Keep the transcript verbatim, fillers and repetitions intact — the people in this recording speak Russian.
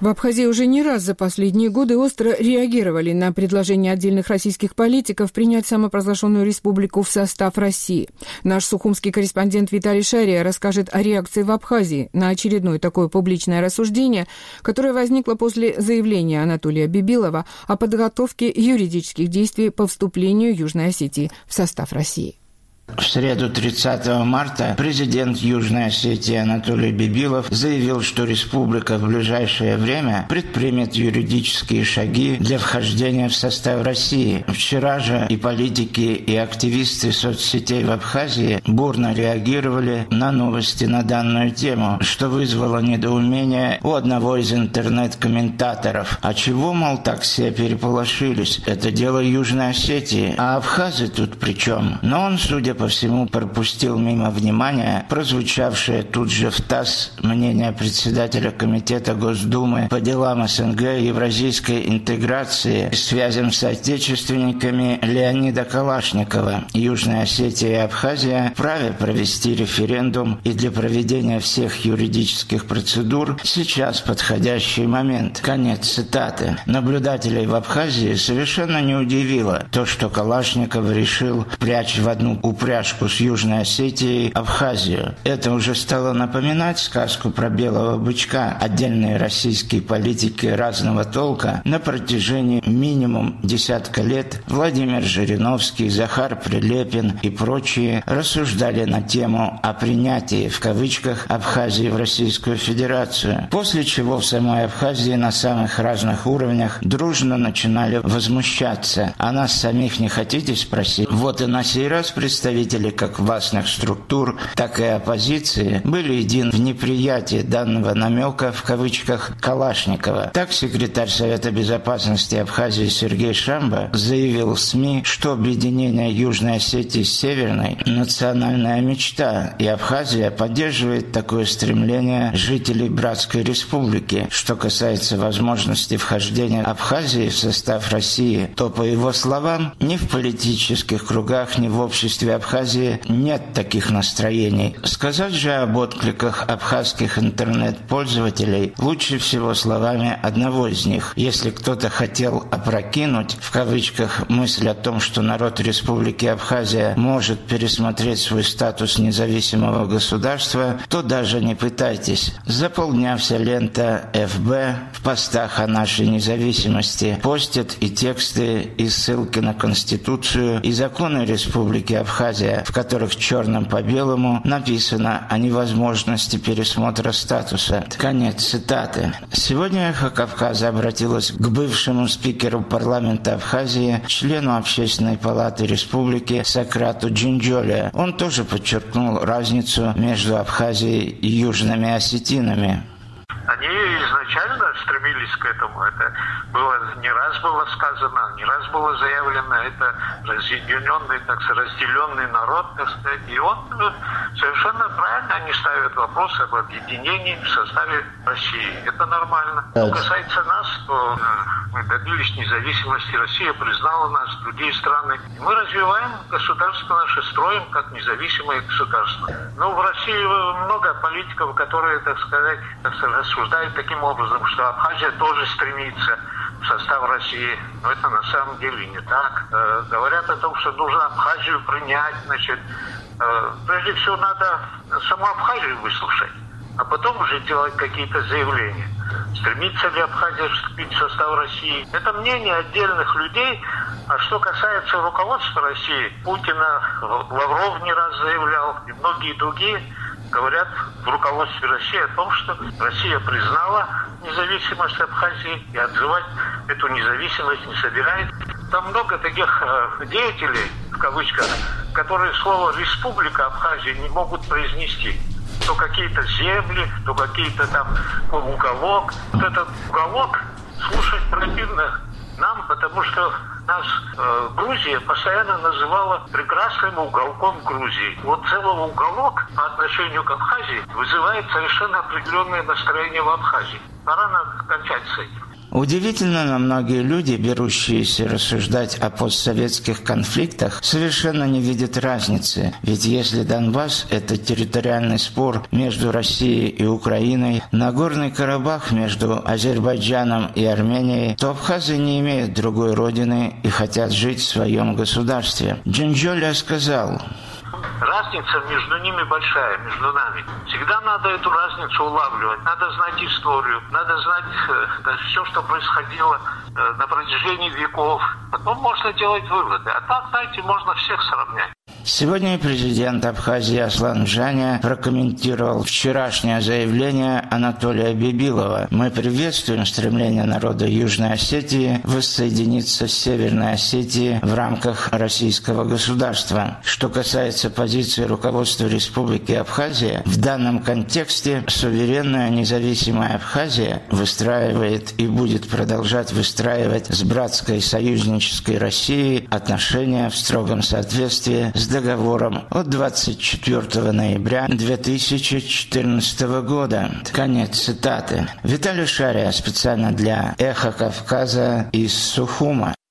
В Абхазии уже не раз за последние годы остро реагировали на предложение отдельных российских политиков принять самопровозглашенную республику в состав России. Наш сухумский корреспондент Виталий Шария расскажет о реакции в Абхазии на очередное такое публичное рассуждение, которое возникло после заявления Анатолия Бибилова о подготовке юридических действий по вступлению Южной Осетии в состав России. В среду тридцатого марта президент Южной Осетии Анатолий Бибилов заявил, что республика в ближайшее время предпримет юридические шаги для вхождения в состав России. Вчера же и политики, и активисты соцсетей в Абхазии бурно реагировали на новости на данную тему, что вызвало недоумение у одного из интернет-комментаторов. А чего, мол, так все переполошились? Это дело Южной Осетии, а абхазы тут при чем? Но он, судя по всему, пропустил мимо внимания прозвучавшее тут же в ТАСС мнение председателя Комитета Госдумы по делам СНГ и евразийской интеграции и связям с отечественниками Леонида Калашникова. Южная Осетия и Абхазия вправе провести референдум, и для проведения всех юридических процедур сейчас подходящий момент. Конец цитаты. Наблюдателей в Абхазии совершенно не удивило то, что Калашников решил прячь в одну упряжку с Южной Осетией Абхазию. Это уже стало напоминать сказку про белого бычка. Отдельные российские политики разного толка на протяжении минимум десятка лет Владимир Жириновский, Захар Прилепин и прочие рассуждали на тему о принятии в кавычках Абхазии в Российскую Федерацию, после чего в самой Абхазии на самых разных уровнях дружно начинали возмущаться. А нас самих не хотите спросить? Вот и на сей раз представители как властных структур, так и оппозиции были едины в неприятии данного намека в кавычках Калашникова. Так секретарь Совета Безопасности Абхазии Сергей Шамба заявил в СМИ, что объединение Южной Осетии с Северной – национальная мечта, и Абхазия поддерживает такое стремление жителей братской республики. Что касается возможности вхождения Абхазии в состав России, то, по его словам, ни в политических кругах, ни в обществе Абхазии нет таких настроений. Сказать же об откликах абхазских интернет-пользователей лучше всего словами одного из них. Если кто-то хотел опрокинуть, в кавычках, мысль о том, что народ Республики Абхазия может пересмотреть свой статус независимого государства, то даже не пытайтесь. Заполня вся лента эф бэ в постах о нашей независимости постят и тексты, и ссылки на Конституцию, и законы Республики Абхазия, в которых черным по белому написано о невозможности пересмотра статуса. Конец цитаты. Сегодня «Эхо Кавказа» обратилась к бывшему спикеру парламента Абхазии, члену Общественной палаты республики Сократу Джинджоле. Он тоже подчеркнул разницу между Абхазией и южными осетинами. Они изначально стремились к этому. Это было не раз было сказано, не раз было заявлено. Это разъединенный, так сказать, разделенный народ, так сказать. И он совершенно правильно они ставят вопрос об объединении в составе России. Это нормально. Что касается нас, то мы добились независимости. Россия признала нас, другие страны. И мы развиваем государство наше, строим как независимое государство. Но в России много политиков, которые, так сказать, так сказать, рассуждают таким образом, что Абхазия тоже стремится в состав России. Но это на самом деле не так. Э, говорят о том, что нужно Абхазию принять. Значит, э, прежде всего надо саму Абхазию выслушать, а потом уже делать какие-то заявления. Стремится ли Абхазия вступить в состав России? Это мнение отдельных людей. А что касается руководства России, Путина Лавров не раз заявлял, и многие другие говорят в руководстве России о том, что Россия признала независимость Абхазии и отзывать эту независимость не собирается. Там много таких э, деятелей, в кавычках, которые слово «республика Абхазии» не могут произнести. То какие-то земли, то какие-то там уголок. Вот этот уголок слушать противно нам, потому что нас э, Грузия постоянно называла прекрасным уголком Грузии. Вот целый уголок по отношению к Абхазии вызывает совершенно определенное настроение в Абхазии. Пора нам кончать с этим. Удивительно, но многие люди, берущиеся рассуждать о постсоветских конфликтах, совершенно не видят разницы. Ведь если Донбасс – это территориальный спор между Россией и Украиной, Нагорный Карабах между Азербайджаном и Арменией, то абхазы не имеют другой родины и хотят жить в своем государстве. Джинджоля сказал: разница между ними большая, между нами. Всегда надо эту разницу улавливать. Надо знать историю, надо знать э, все, что происходило э, на протяжении веков. Потом можно делать выводы. А так, знаете, можно всех сравнять. Сегодня президент Абхазии Аслан Джаня прокомментировал вчерашнее заявление Анатолия Бибилова. Мы приветствуем стремление народа Южной Осетии воссоединиться с Северной Осетией в рамках российского государства. Что касается позиции руководства Республики Абхазия, в данном контексте суверенная независимая Абхазия выстраивает и будет продолжать выстраивать с братской союзнической Россией отношения в строгом соответствии с договором от двадцать четвёртого ноября две тысячи четырнадцатого года. Конец цитаты. Виталий Шария специально для «Эхо Кавказа» из Сухума.